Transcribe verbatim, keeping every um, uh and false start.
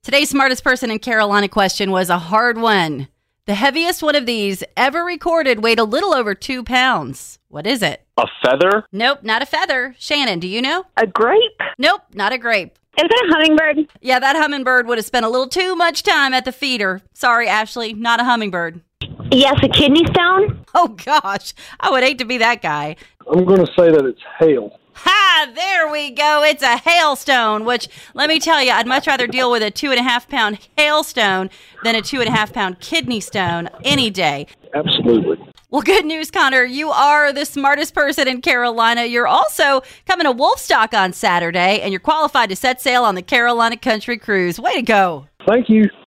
Today's smartest person in Carolina question was a hard one. The heaviest one of these ever recorded weighed a little over two pounds. What is it? A feather? Nope, not a feather. Shannon, do you know? A grape? Nope, not a grape. Is it a hummingbird? Yeah, that hummingbird would have spent a little too much time at the feeder. Sorry, Ashley, not a hummingbird. Yes, a kidney stone? Oh, gosh. I would hate to be that guy. I'm going to say that it's hail. Ha! There we go. It's a hailstone, which, let me tell you, I'd much rather deal with a two and a half pound hailstone than a two and a half pound kidney stone any day. Absolutely. Well, good news, Connor. You are the smartest person in Carolina. You're also coming to Wolfstock on Saturday, and you're qualified to set sail on the Carolina Country Cruise. Way to go. Thank you.